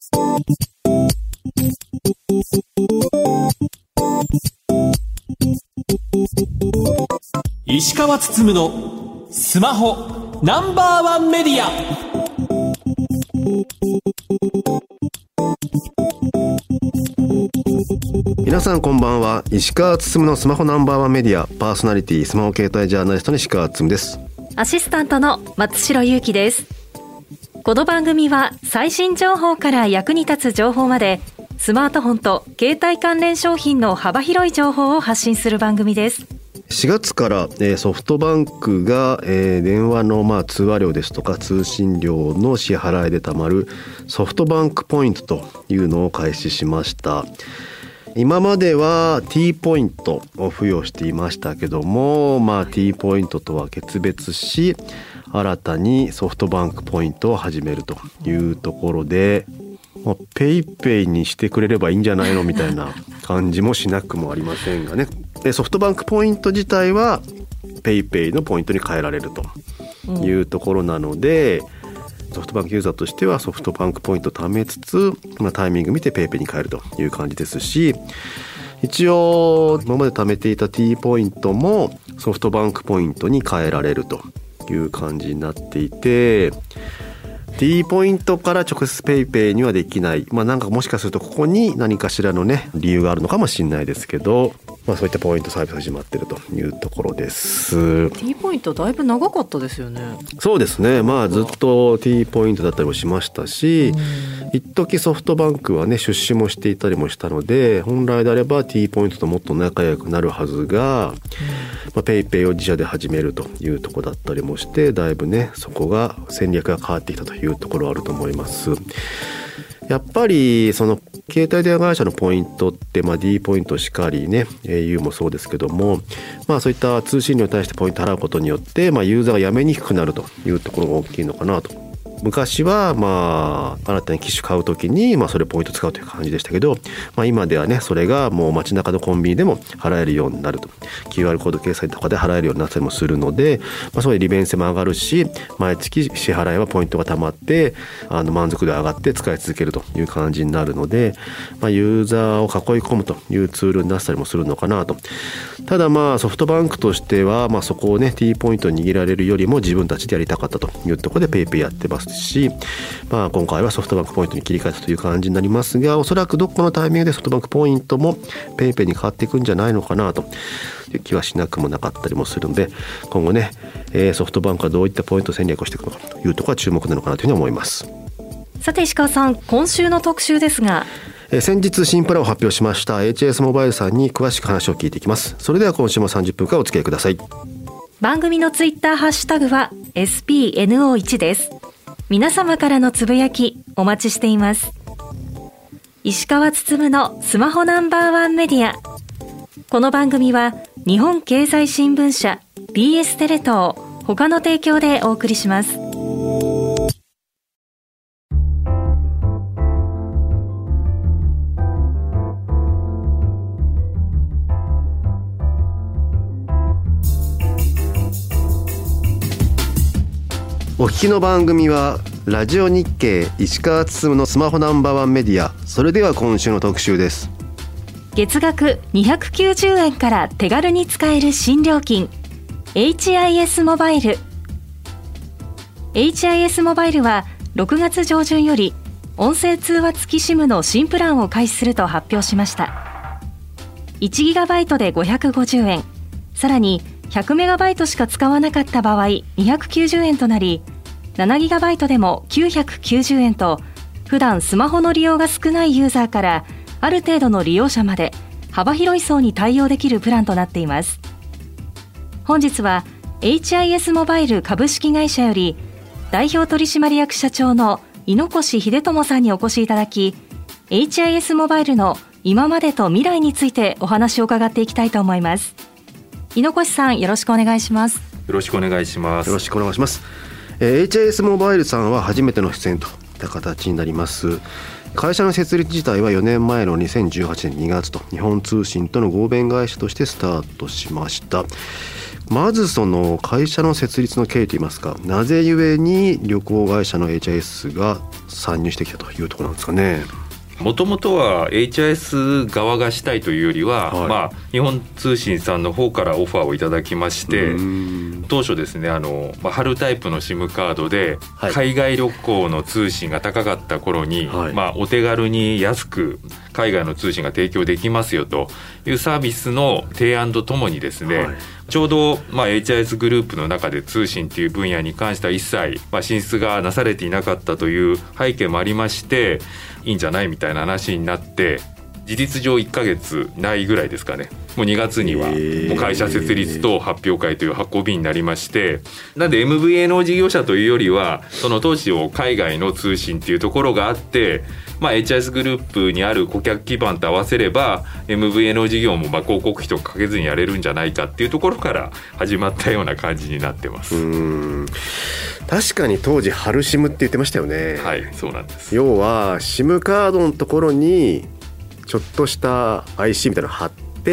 石川つつむのスマホナンバーワンメディア。 皆さんこんばんは。石川つつむのスマホナンバーワンメディアパーソナリティスマホ携帯ジャーナリストの石川つつむです。 アシスタントの松代ゆうきです。この番組は最新情報から役に立つ情報までスマートフォンと携帯関連商品の幅広い情報を発信する番組です。 4月からソフトバンクが電話の通話料ですとか通信料の支払いでたまるソフトバンクポイントというのを開始しました。今までは T ポイントを付与していましたけども、T ポイントとは決別し新たにソフトバンクポイントを始めるというところで、ペイペイにしてくれればいいんじゃないのみたいな感じもしなくもありませんがね。ソフトバンクポイント自体はペイペイのポイントに変えられるというところなので、ソフトバンクユーザーとしてはソフトバンクポイントを貯めつつ、タイミング見てペイペイに変えるという感じですし、一応今まで貯めていた T ポイントもソフトバンクポイントに変えられるという感じになっていて、T ポイントから直接ペイペイにはできない、なんかもしかするとここに何かしらのね理由があるのかもしれないですけど、そういったポイントサービスが始まっているというところです。 T ポイントだいぶ長かったですよね。 そうですね、ずっと T ポイントだったりもしましたし、一時ソフトバンクはね出資もしていたりもしたので、本来であれば T ポイントともっと仲良くなるはずが、ペイペイを自社で始めるというところだったりもして、だいぶねそこが戦略が変わってきたというところはあると思います。やっぱりその携帯電話会社のポイントって、D ポイントしかりね au もそうですけども、そういった通信料に対してポイント払うことによって、ユーザーがやめにくくなるというところが大きいのかなと。昔は新たに機種買うときにそれポイント使うという感じでしたけど、今ではねそれがもう街中のコンビニでも払えるようになると、 QR コード決済とかで払えるようになったりもするので、そういう利便性も上がるし、毎月支払いはポイントが貯まって満足度が上がって使い続けるという感じになるので、ユーザーを囲い込むというツールになったりもするのかなと。ただソフトバンクとしては、そこをね T ポイントに握られるよりも自分たちでやりたかったというところでペイペイやってますし、今回はソフトバンクポイントに切り替えたという感じになりますが、おそらくどこのタイミングでソフトバンクポイントもペイペイに変わっていくんじゃないのかなという気はしなくもなかったりもするので、今後ね、ソフトバンクはどういったポイント戦略をしていくのかというところが注目なのかなというふうに思います。 さて石川さん、今週の特集ですが、 先日新プランを発表しました HS モバイルさんに詳しく話を聞いていきます。それでは今週も30分間お付き合いください。 番組のツイッターハッシュタグは SPNO1 です。皆様からのつぶやきお待ちしています。石川つつむのスマホナンバーワンメディア。この番組は日本経済新聞社 BS テレ東他の提供でお送りします。 お聞きの番組はラジオ日経石川つつむのスマホナンバーワンメディア。それでは今週の特集です。 月額290円から手軽に使える新料金 HIS モバイル。 HIS モバイルは6月上旬より音声通話付き SIM の新プランを開始すると発表しました。 1GB で550円、さらに 100MB しか使わなかった場合290円となり、7GB でも990円と、普段スマホの利用が少ないユーザーからある程度の利用者まで幅広い層に対応できるプランとなっています。本日は HIS モバイル株式会社より代表取締役社長の猪越秀友さんにお越しいただき、 HIS モバイルの今までと未来についてお話を伺っていきたいと思います。猪越さん、よろしくお願いします。 よろしくお願いします。 よろしくお願いします。HIS モバイルさんは初めての出演といった形になります。会社の設立自体は4年前の2018年2月と日本通信との合弁会社としてスタートしました。 まずその会社の設立の経緯といいますか、なぜゆえに旅行会社の HIS が参入してきたというところなんですかね。 もともとは HIS 側がしたいというよりは、 はい、 日本通信さんの方からオファーをいただきまして、当初ですね春タイプの SIM カードで海外旅行の通信が高かった頃に、はい、お手軽に安く海外の通信が提供できますよというサービスの提案とともにですね、はい、ちょうど、HIS グループの中で通信という分野に関しては一切、進出がなされていなかったという背景もありまして、いいんじゃないみたいな話になって、事実上1ヶ月ないぐらいですかね、もう2月にはもう会社設立と発表会という運びになりまして、なんで MVNO 事業者というよりはその当時を海外の通信というところがあって、HIS グループにある顧客基盤と合わせれば MVNO 事業も広告費とかかけずにやれるんじゃないかっていうところから始まったような感じになってます。 確かに当時春 SIM って言ってましたよね。 はい、そうなんです。 要は SIM カードのところにちょっとした IC みたいなの貼って、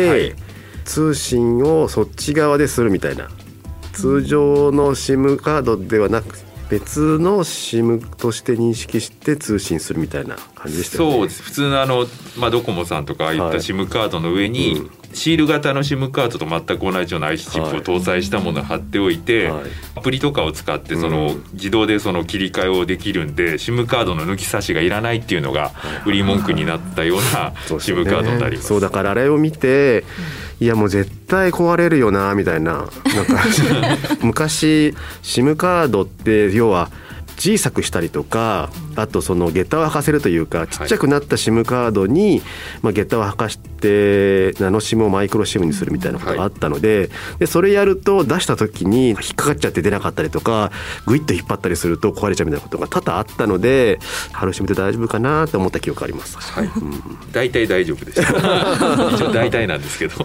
はい、通信をそっち側でするみたいな、通常の SIM カードではなく別の SIM として認識して通信するみたいな感じでしたよね。 そうです。普通のドコモさんとかああいった SIM カードの上に、シール型の SIM カードと全く同じような IC チップを搭載したものを貼っておいて、アプリとかを使って自動で切り替えをできるんで、SIM カードの抜き差しがいらないっていうのが売り文句になったような SIM カードになります。 そうだからあれを見て、いやもう絶対壊れるよなみたいな、昔 SIM カードって要は小さくしたりとか、あとその下駄を履かせるというか、ちっちゃくなった SIM カードに、下駄を履かしてナノ SIM をマイクロ SIM にするみたいなことがあったので、でそれやると出した時に引っかかっちゃって出なかったりとか、グイッと引っ張ったりすると壊れちゃうみたいなことが多々あったので、春 SIM って大丈夫かなと思った記憶あります。 はい、大体大丈夫でした一応大体なんですけど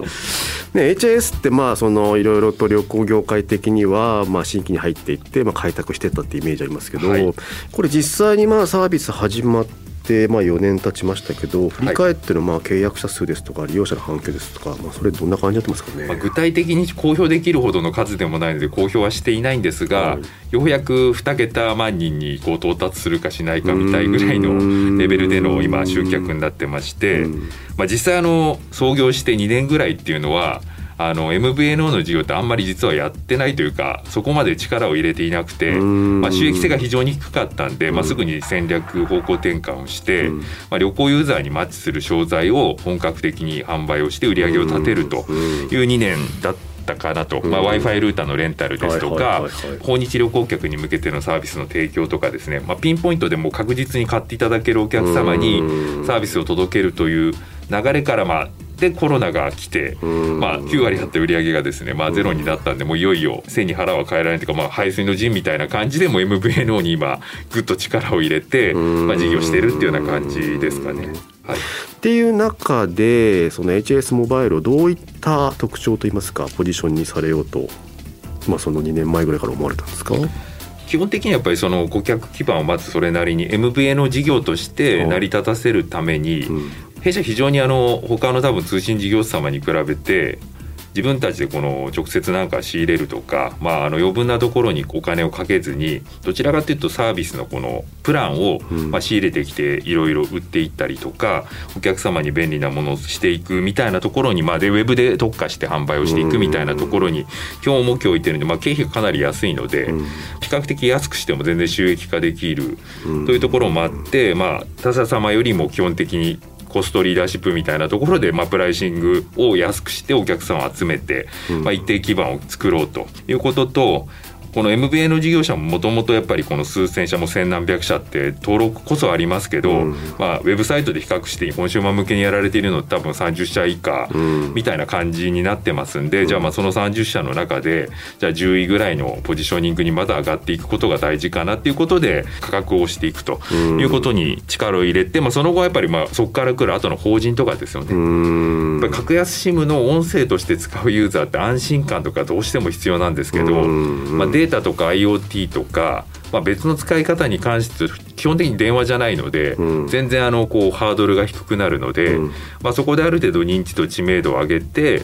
HIS っていろいろと旅行業界的には新規に入っていって、開拓していったってイメージありますけど、はい、これ実際にサービス始まって4年経ちましたけど、振り返っての契約者数ですとか利用者の反響ですとか、それどんな感じになってますかね。 具体的に公表できるほどの数でもないので公表はしていないんですが、はい、ようやく2桁万人に到達するかしないかみたいぐらいのレベルでの今集客になってまして、実際創業して2年ぐらいっていうのはMVNO の事業ってあんまり実はやってないというか、そこまで力を入れていなくて、収益性が非常に低かったんで、すぐに戦略方向転換をして、旅行ユーザーにマッチする商材を本格的に販売をして売り上げを立てるという2年だったかなと、Wi-Fi ルーターのレンタルですとか、訪日旅行客に向けてのサービスの提供とかですね、ピンポイントでも確実に買っていただけるお客様にサービスを届けるという流れからでコロナが来て、9割あった売り上げがですね、ゼロになったんで、もういよいよ背に腹は変えられないというか、排水の陣みたいな感じでも MVNO に今ぐっと力を入れて、事業してるっていうような感じですかね。はい、 っていう中でその HIS モバイルをどういった特徴といいますかポジションにされようと、その2年前ぐらいから思われたんですか。 基本的にやっぱりその顧客基盤をまずそれなりに MVNO 事業として成り立たせるために、弊社非常に他の多分通信事業者様に比べて自分たちで直接なんか仕入れるとか、余分なところにお金をかけずに、どちらかというとサービスのプランを仕入れてきていろいろ売っていったりとか、お客様に便利なものをしていくみたいなところに、でウェブで特化して販売をしていくみたいなところに今日も今日置いてるんで、経費がかなり安いので、比較的安くしても全然収益化できるというところもあって、他社様よりも基本的にコストリーダーシップみたいなところで、プライシングを安くしてお客さんを集めて、一定基盤を作ろうということと、この MVNO 事業者ももともとやっぱりこの数千社も千何百社って登録こそありますけど、ウェブサイトで比較してコンシューマー向けにやられているのって多分30社以下みたいな感じになってますんで、じゃあその30社の中でじゃあ10位ぐらいのポジショニングにまだ上がっていくことが大事かなっていうことで価格をしていくということに力を入れて、その後はやっぱりそこから来る後の法人とかですよね。やっぱり格安 SIM の音声として使うユーザーって安心感とかどうしても必要なんですけど、データとか IoT とか、別の使い方に関して基本的に電話じゃないので、全然ハードルが低くなるので、そこである程度認知と知名度を上げて、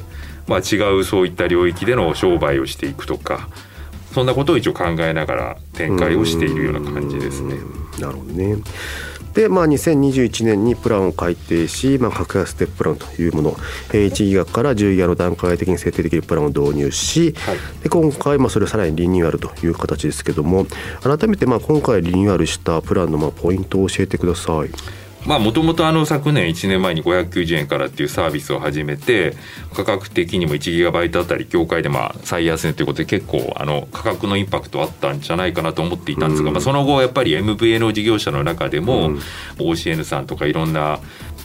違うそういった領域での商売をしていくとか、そんなことを一応考えながら展開をしているような感じですね。 なるほどね。で、2021年にプランを改定し、格安ステッププランというもの、1ギガから10ギガの段階的に設定できるプランを導入し、で今回それをさらにリニューアルという形ですけども、改めて今回リニューアルしたプランのポイントを教えてください。 もともと昨年1年前に590円からっていうサービスを始めて、価格的にも 1GB あたり業界で最安値ということで結構価格のインパクトあったんじゃないかなと思っていたんですが、その後やっぱり MVNO 事業者の中でも OCN さんとかいろんな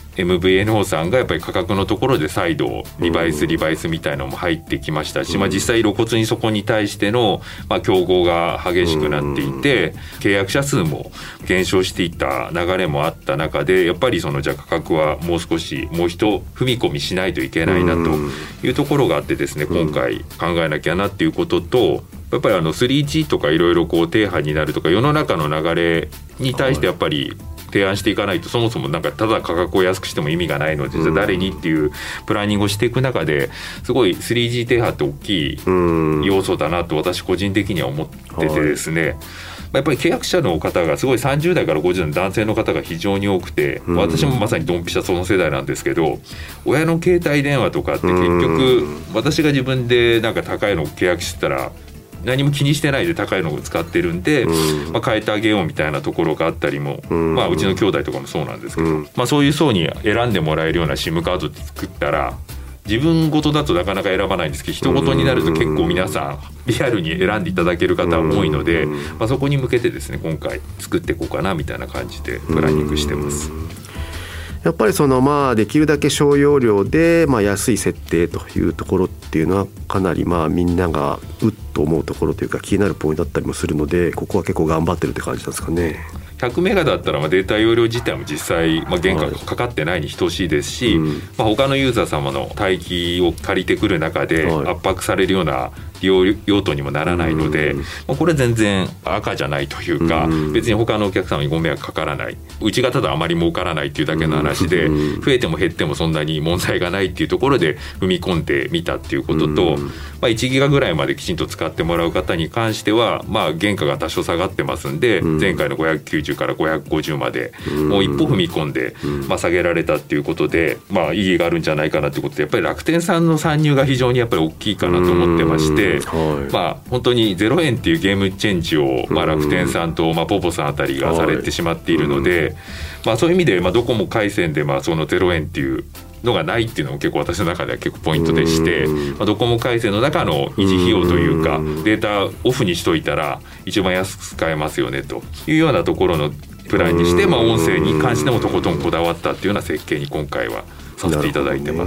MVNO さんがやっぱり価格のところで再度リバイスみたいなのも入ってきましたし、実際露骨にそこに対しての競合が激しくなっていて、契約者数も減少していった流れもあった中で、やっぱりじゃあ価格はもう少しもう一踏み込みしないといけないなというところがあってですね、今回考えなきゃなっていうことと、やっぱり3G とかいろいろ低波になるとか世の中の流れに対してやっぱり提案していかないと、そもそもただ価格を安くしても意味がないので、じゃあ誰にっていうプランニングをしていく中で、すごい 3G 低波って大きい要素だなと私個人的には思っててですね、やっぱり契約者の方がすごい30代から50代の男性の方が非常に多くて、私もまさにドンピシャその世代なんですけど、親の携帯電話とかって結局私が自分で高いのを契約してたら何も気にしてないで高いのを使ってるんで、変えてあげようみたいなところがあったりも、うちの兄弟とかもそうなんですけど、そういう層に選んでもらえるような SIM カードで作ったら、自分ごとだとなかなか選ばないんですけど、人ごとになると結構皆さんリアルに選んでいただける方も多いので、そこに向けてですね、今回作っていこうかなみたいな感じでプランニングしてます。 やっぱりできるだけ小容量で安い設定というところっていうのはかなりみんながうっと思うところというか気になるポイントだったりもするので、ここは結構頑張ってるって感じなんですかね。 100メガだったらデータ容量自体も実際原価がかかってないに等しいですし、他のユーザー様の帯域を借りてくる中で圧迫されるような利用用途にもならないので、これ全然赤じゃないというか、別に他のお客様にご迷惑かからない、うちがただあまり儲からないっていうだけの話で、増えても減ってもそんなに問題がないっていうところで踏み込んでみたっていうことと、1ギガぐらいまできちんと使ってもらう方に関しては原価が多少下がってますんで、前回の590から550までもう一歩踏み込んで下げられたっていうことで、意義があるんじゃないかなということで、やっぱり楽天さんの参入が非常にやっぱり大きいかなと思ってまして、本当に0円っていうゲームチェンジを楽天さんとポポさんあたりがされてしまっているので、そういう意味でドコモ回線でその0円っていうのがないっていうのも結構私の中では結構ポイントでして、ドコモ回線の中の維持費用というかデータオフにしといたら一番安く使えますよねというようなところのプランにして、音声に関してもとことんこだわったっていうような設計に今回はさせていただいてます。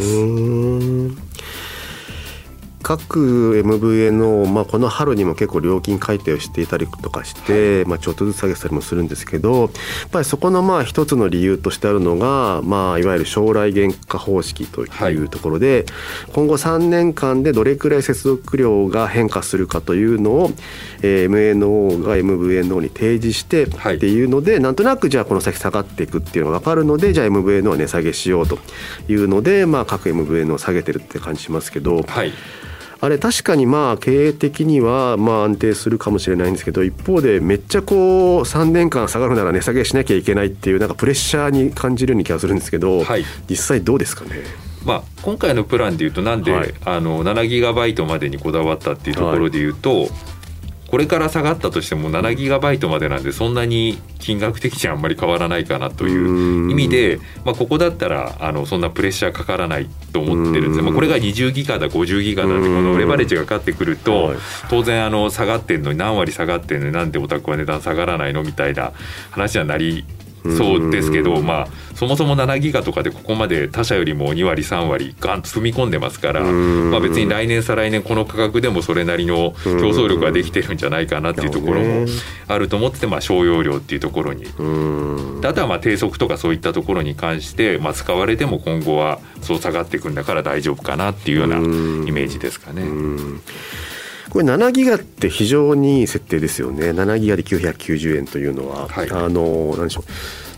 各 MVNO、この春にも結構料金改定をしていたりとかして、ちょっとずつ下げたりもするんですけど、やっぱりそこの一つの理由としてあるのが、いわゆる将来原価方式というところで、今後3年間でどれくらい接続量が変化するかというのを、MNO が MVNO に提示してっていうので、なんとなくじゃあこの先下がっていくっていうのが分かるので、じゃあ MVNO は値下げしようというので、各 MVNO を下げてるって感じしますけど、あれ確かに経営的には安定するかもしれないんですけど、一方でめっちゃ3年間下がるなら値下げしなきゃいけないっていうプレッシャーに感じるような気がするんですけど、実際どうですかね。 今回のプランでいうとなんで、7ギガバイトまでにこだわったっていうところでいうと、これから下がったとしても7ギガバイトまでなんでそんなに金額的にはあんまり変わらないかなという意味で、ここだったらそんなプレッシャーかからないと思ってるんです。これが20ギガだ50ギガなんで、このレバレッジがかかってくると、当然下がってるのに何割下がってるのになんでお宅は値段下がらないのみたいな話にはなりそうですけど、そもそも7ギガとかでここまで他社よりも2割3割ガンと踏み込んでますから、別に来年再来年この価格でもそれなりの競争力ができてるんじゃないかなっていうところもあると思ってて、小容量っていうところに、あとは低速とかそういったところに関して、使われても今後はそう下がっていくんだから大丈夫かなっていうようなイメージですかね。 これ7ギガって非常にいい設定ですよね。7ギガで990円というのは、何でしょう、結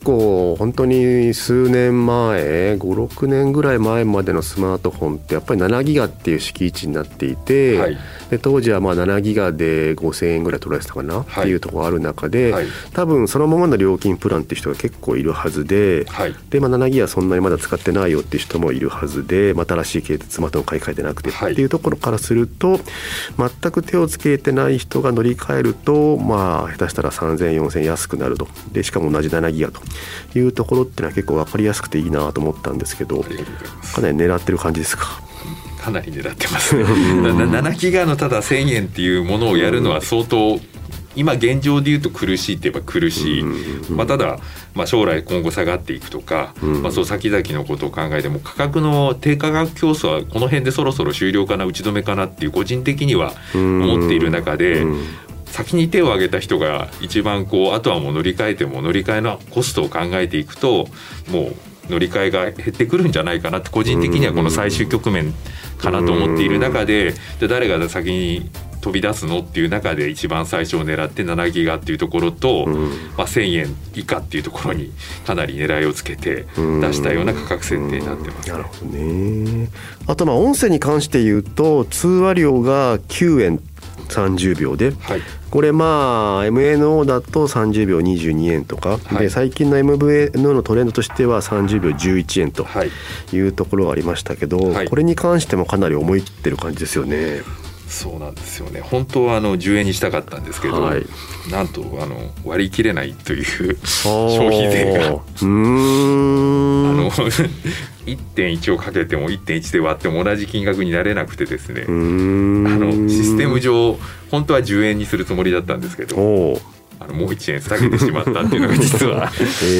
構本当に数年前5、6年ぐらい前までのスマートフォンってやっぱり7ギガっていう敷地になっていて、はい、で当時はまあ7ギガで5000円ぐらい取られてたかなっていうところがある中で、はい、多分そのままの料金プランっていう人が結構いるはずで、はい、でまあ、7ギガそんなにまだ使ってないよっていう人もいるはずで、まあ、新しい系列スマートフォン買い替えてなくてっていうところからすると、全く手をつけてない人が乗り換えると、まあ、下手したら3000、4000安くなると。でしかも同じ7ギガというところっていうのは結構分かりやすくていいなと思ったんですけど、かなり狙ってる感じですか？ かなり狙ってますね7ギガのただ1000円っていうものをやるのは相当今現状で言うと苦しいって言えば苦しい、まあ、ただ、まあ、将来今後下がっていくとか、まあ、そう先々のことを考えても価格の低価格競争はこの辺でそろそろ終了かな、打ち止めかなっていう個人的には思っている中で、先に手を挙げた人が一番こう、あとはもう乗り換えても乗り換えのコストを考えていくともう乗り換えが減ってくるんじゃないかなって個人的にはこの最終局面かなと思っている中で、じゃあ誰が先に飛び出すのっていう中で一番最初を狙って7ギガっていうところと、まあ、1000円以下っていうところにかなり狙いをつけて出したような価格設定になってます、ね。 なるほどね。あとまあ音声に関して言うと通話料が9円30秒で、はい、これまあ MNO だと30秒22円とか、はい、で最近の MVNO のトレンドとしては30秒11円というところがありましたけど、はい、これに関してもかなり思い切ってる感じですよね。 そうなんですよね。本当は10円にしたかったんですけど、はい、なんと割り切れないという消費税が1.1 をかけても 1.1 で割っても同じ金額になれなくてですね、システム上本当は10円にするつもりだったんですけど、もう1円下げてしまったっていうのが実は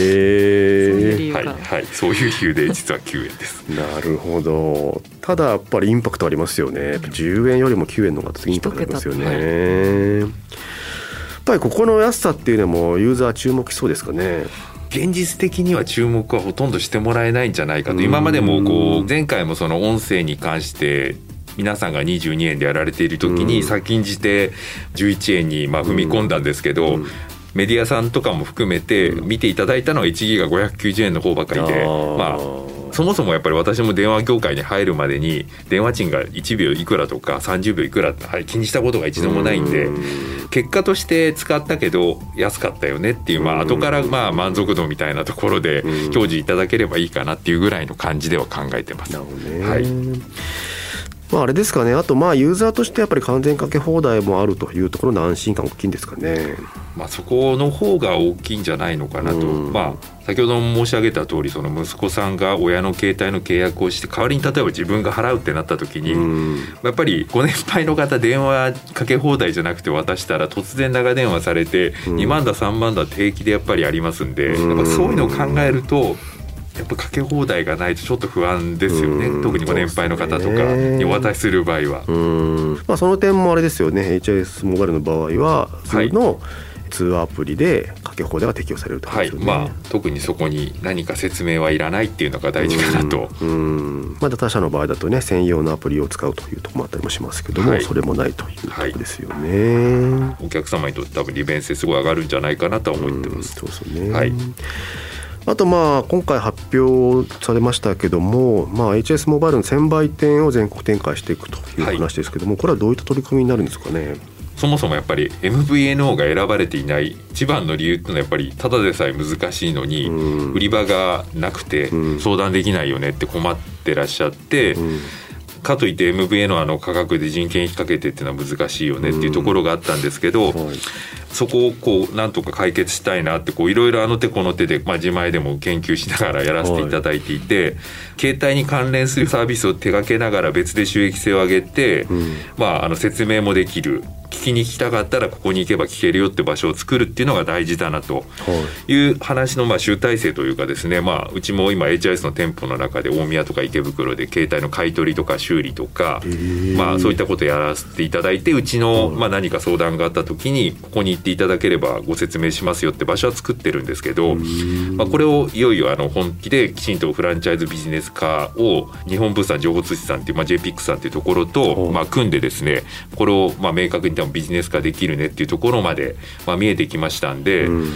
そういう理由で実は9円です。 なるほど。ただやっぱりインパクトありますよね。10円よりも9円の方がインパクトありますよね、やっぱりここの安さっていうのもユーザー注目しそうですかね。 現実的には注目はほとんどしてもらえないんじゃないかと。今までもこう前回もその音声に関して皆さんが22円でやられている時に先んじて11円にまあ踏み込んだんですけど、メディアさんとかも含めて見ていただいたのは1ギガ590円の方ばかりで、まあそもそもやっぱり私も電話業界に入るまでに電話賃が1秒いくらとか30秒いくらって気にしたことが一度もないんで、結果として使ったけど安かったよねっていう、まあ後からまあ満足度みたいなところで表示いただければいいかなっていうぐらいの感じでは考えてます。 なるほどね。はい。まあ、あれですかね。あとまあユーザーとしてやっぱり完全かけ放題もあるというところの安心感大きいんですかね。 まあ、そこの方が大きいんじゃないのかなと、まあ、先ほども申し上げた通りその息子さんが親の携帯の契約をして代わりに例えば自分が払うってなった時にやっぱりご年配の方電話かけ放題じゃなくて渡したら突然長電話されて2万だ3万だって平気でやっぱりありますんで、やっぱそういうのを考えるとやっぱかけ放題がないとちょっと不安ですよね。特にご年配の方とかにお渡しする場合は、 まあ、その点もあれですよね。 HIS モバイルの場合はその通話アプリでかけ放題が適用されるということですよね。 はい、まあ、特にそこに何か説明はいらないっていうのが大事かなと。 まだ他社の場合だとね専用のアプリを使うというところもあったりもしますけども、はい、それもないというところですよね。 お客様にとって多分利便性すごい上がるんじゃないかなとは思ってます。 そうですね。はい。あとまあ今回発表されましたけども、まあ、HS モバイルの専売店を全国展開していくという話ですけども、これはどういった取り組みになるんですかね。 そもそもやっぱり MVNO が選ばれていない一番の理由っていうのはやっぱりただでさえ難しいのに売り場がなくて相談できないよねって困ってらっしゃって、かといって MVNO の価格で人件費かけてっていうのは難しいよねっていうところがあったんですけど、そこをこうなんとか解決したいなっていろいろあの手この手で、まあ、自前でも研究しながらやらせていただいていて、携帯に関連するサービスを手掛けながら別で収益性を上げて、まあ、説明もできる、聞きに来たかったらここに行けば聞けるよって場所を作るっていうのが大事だなという話のまあ集大成というかですね、まあ、うちも今 HIS の店舗の中で大宮とか池袋で携帯の買い取りとか修理とか、まあ、そういったことをやらせていただいて、うちのまあ何か相談があった時にここに行っていただければご説明しますよって場所は作ってるんですけど、まあ、これをいよいよ本気できちんとフランチャイズビジネス化を日本物産情報通信さんっていう、まあ、JPIX さんっていうところとまあ組んでですね、これをまあ明確にビジネス化できるねっていうところまでまあ見えてきましたんで、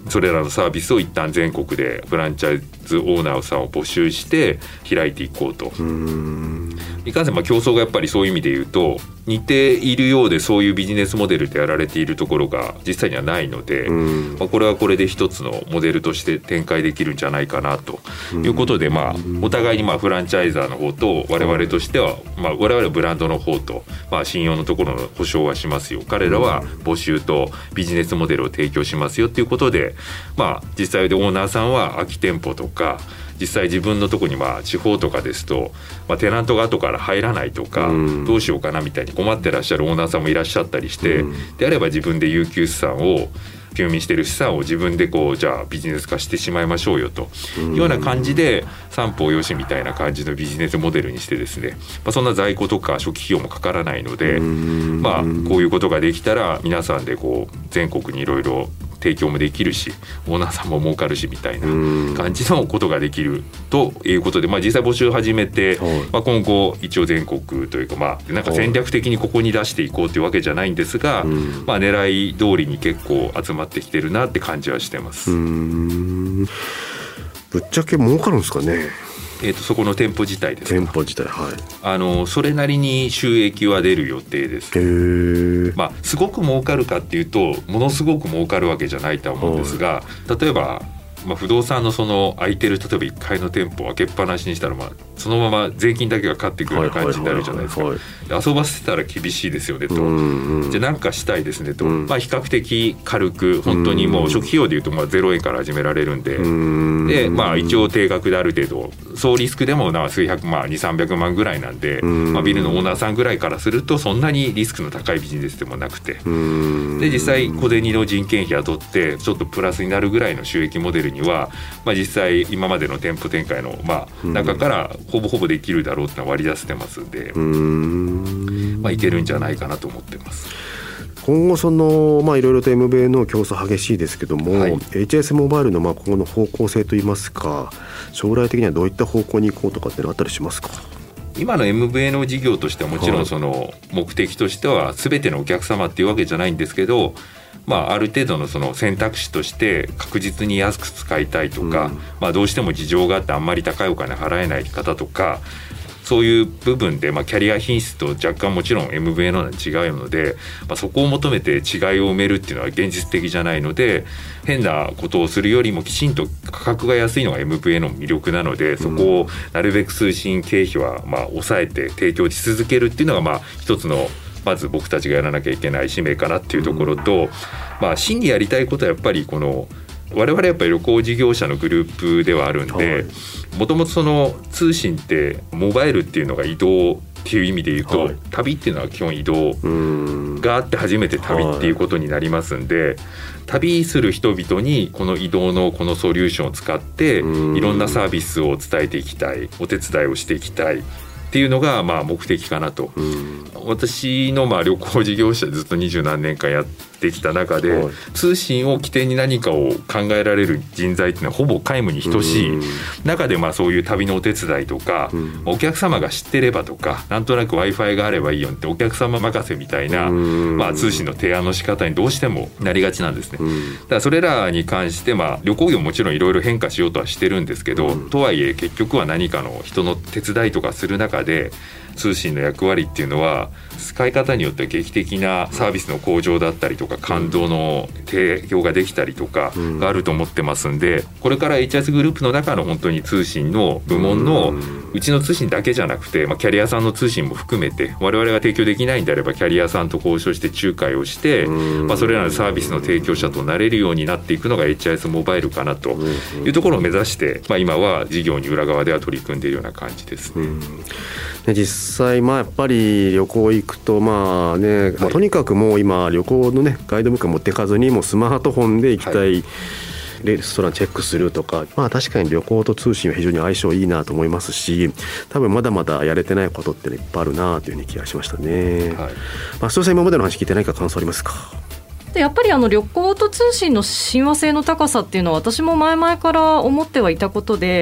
それらのサービスを一旦全国でフランチャイズオーナーさんを募集して開いていこうと。いかんせん競争がやっぱりそういう意味で言うと似ているようでそういうビジネスモデルでやられているところが実際にはないので、これはこれで一つのモデルとして展開できるんじゃないかなということで、お互いにフランチャイザーの方と我々としては、我々はブランドの方と、信用のところの保証はしますよ、彼らは募集とビジネスモデルを提供しますよということで、実際でオーナーさんは空き店舗とか実際自分のとこに地方とかですと、テナントが後から入らないとか、どうしようかなみたいに困ってらっしゃるオーナーさんもいらっしゃったりして、であれば自分で有給資産を休眠している資産を自分でじゃあビジネス化してしまいましょうよというような感じで三方よしみたいな感じのビジネスモデルにしてですね、そんな在庫とか初期費用もかからないので、こういうことができたら皆さんで全国にいろいろ提供もできるしオーナーさんも儲かるしみたいな感じのことができるということで、実際募集を始めて、今後一応全国というか、なんか戦略的にここに出していこうというわけじゃないんですが、狙い通りに結構集まってきてるなって感じはしてます。 ぶっちゃけ儲かるんですかね。 そこの店舗自体ですか。 店舗自体、 それなりに収益は出る予定です。すごく儲かるかっていうとものすごく儲かるわけじゃないと思うんですが、例えば不動産のその空いてる例えば1階の店舗を開けっぱなしにしたらそのまま税金だけがかかってくるような感じになるじゃないですか。遊ばせたら厳しいですよねと、じゃあ何かしたいですねと、比較的軽く本当にもう初期費用でいうと0円から始められるんで、で一応定額である程度総リスクでも数百万200-300万ぐらいなんで、ビルのオーナーさんぐらいからするとそんなにリスクの高いビジネスでもなくて、で実際小銭の人件費を取ってちょっとプラスになるぐらいの収益モデルには、実際今までの店舗展開の中からほぼほぼできるだろうってのは割り出してますんで、いけるんじゃないかなと思ってます。 今後いろいろと MVNO の競争激しいですけども、HS モバイルの今後の方向性といいますか、将来的にはどういった方向に行こうとかってのあったりしますか。 今の MVNO 事業としてはもちろんその目的としては全てのお客様っていうわけじゃないんですけど、ある程度のその選択肢として確実に安く使いたいとか、どうしても事情があってあんまり高いお金払えない方とか、そういう部分で、キャリア品質と若干もちろん MVNO は違うので、そこを求めて違いを埋めるっていうのは現実的じゃないので、変なことをするよりもきちんと価格が安いのが MVNO の魅力なので、そこをなるべく通信経費は抑えて提供し続けるっていうのが一つのまず僕たちがやらなきゃいけない使命かなっていうところと、真にやりたいことはやっぱり我々やっぱり旅行事業者のグループではあるんで、もともとその通信ってモバイルっていうのが移動っていう意味で言うと、旅っていうのは基本移動があって初めて旅っていうことになりますんで、旅する人々にこの移動のこのソリューションを使っていろんなサービスを伝えていきたい、お手伝いをしていきたいっていうのが目的かなと。私の旅行事業者でずっと20何年間やってきた中で、通信を起点に何かを考えられる人材っていうのはほぼ皆無に等しい中で、そういう旅のお手伝いとか、お客様が知ってればとか、なんとなく Wi-Fi があればいいよってお客様任せみたいな、通信の提案の仕方にどうしてもなりがちなんですね。だからそれらに関して、旅行業もちろんいろいろ変化しようとはしてるんですけど、とはいえ結局は何かの人の手伝いとかする中で通信の役割っていうのは使い方によっては劇的なサービスの向上だったりとか感動の提供ができたりとかがあると思ってますんで、これから HS グループの中の本当に通信の部門のうちの通信だけじゃなくて、キャリアさんの通信も含めて我々が提供できないんであればキャリアさんと交渉して仲介をして、それらのサービスの提供者となれるようになっていくのが HS モバイルかなというところを目指して、今は事業に裏側では取り組んでいるような感じですね。 実際やっぱり旅行行くととにかくもう今旅行のガイドブック持ってかずにもうスマートフォンで行きたい、レストランチェックするとか、確かに旅行と通信は非常に相性いいなと思いますし、多分まだまだやれてないことっていっぱいあるなというふうに気がしましたね。須藤さん、今までの話聞いて何か感想ありますか。 でやっぱり旅行と通信の親和性の高さっていうのは私も前々から思ってはいたことで、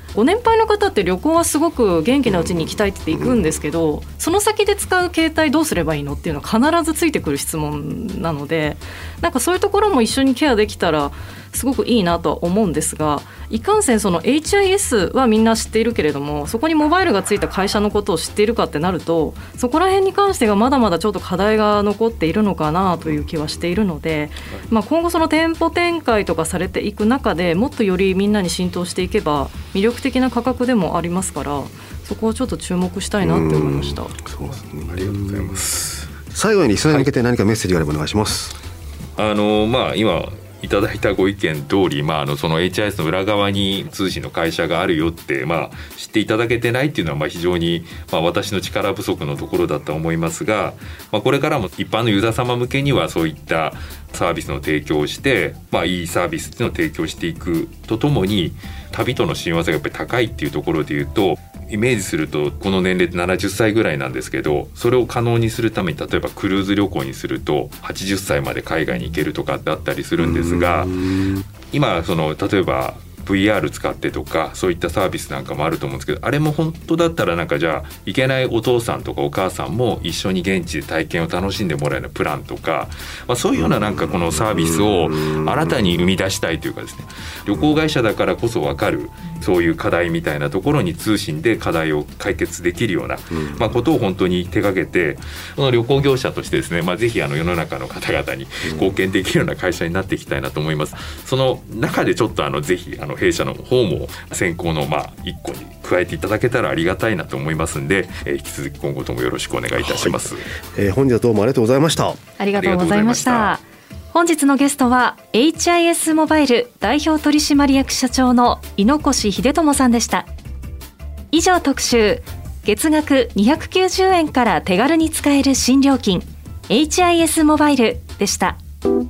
ご年配の方って旅行はすごく元気なうちに行きたいって言って行くんですけど、その先で使う携帯どうすればいいのっていうのは必ずついてくる質問なので、なんかそういうところも一緒にケアできたらすごくいいなとは思うんですが、いかんせんその HIS はみんな知っているけれども、そこにモバイルがついた会社のことを知っているかってなると、そこら辺に関してがまだまだちょっと課題が残っているのかなという気はしているので、今後その店舗展開とかされていく中でもっとよりみんなに浸透していけば魅力的な価格でもありますから、そこをちょっと注目したいなって思いました。 そうですね、 ありがとうございます。 最後にリスナーに向けて何かメッセージがあればお願いします。 今いただいたご意見通り、その HIS の裏側に通信の会社があるよって、知っていただけてないっていうのは非常に、私の力不足のところだと思いますが、これからも一般のユーザー様向けにはそういったサービスの提供をして、いいサービスっていうのを提供していくとともに、旅との親和性がやっぱり高いっていうところでいうと、イメージするとこの年齢って70歳ぐらいなんですけど、それを可能にするために例えばクルーズ旅行にすると80歳まで海外に行けるとかだったりするんですが、今例えばVR 使ってとかそういったサービスなんかもあると思うんですけど、あれも本当だったらじゃあ行けないお父さんとかお母さんも一緒に現地で体験を楽しんでもらえるプランとか、そういうようなこのサービスを新たに生み出したいというかですね、旅行会社だからこそ分かるそういう課題みたいなところに通信で課題を解決できるような、ことを本当に手掛けて、この旅行業者としてですね、ぜひ世の中の方々に貢献できるような会社になっていきたいなと思います。その中でちょっとぜひ弊社の方も先行の一個に加えていただけたらありがたいなと思いますんで、引き続き今後ともよろしくお願いいたします。 本日はどうもありがとうございました。 ありがとうございました。本日のゲストは HIS モバイル代表取締役社長の猪越秀友さんでした。以上、特集月額290円から手軽に使える新料金 HIS モバイルでした。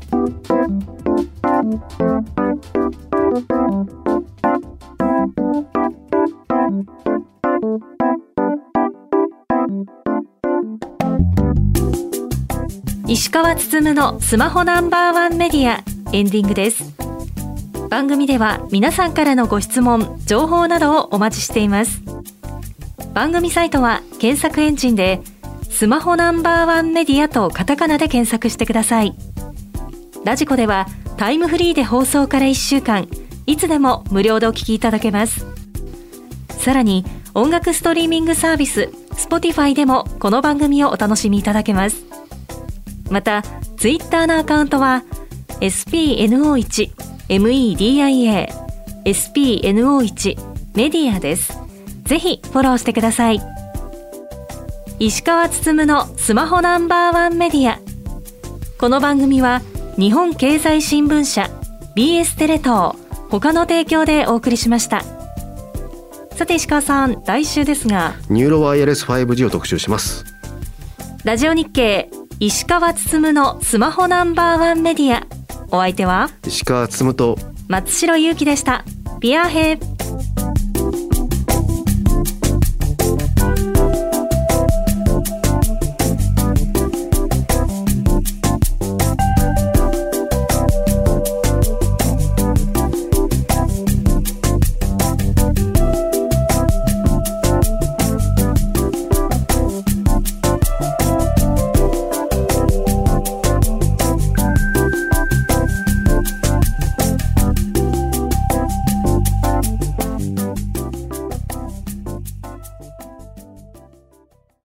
石川つつむのスマホナンバーワンメディアエンディングです。番組では皆さんからのご質問、情報などをお待ちしています。番組サイトは検索エンジンでスマホナンバーワンメディアとカタカナで検索してください。ラジコではタイムフリーで放送から1週間いつでも無料でお聞きいただけます。さらに音楽ストリーミングサービス Spotify でもこの番組をお楽しみいただけます。またツイッターのアカウントは SPNO1 MEDIA SPNO1 メディアです。ぜひフォローしてください。石川つつむのスマホナンバーワンメディア。この番組は日本経済新聞社 BS テレ東他の提供でお送りしました。さて石川さん、来週ですがニューロワイヤレス 5G を特集します。 ラジオ日経石川つつむのスマホナンバーワンメディア。お相手は石川つつむと松代ゆうきでした。ビアヘイ。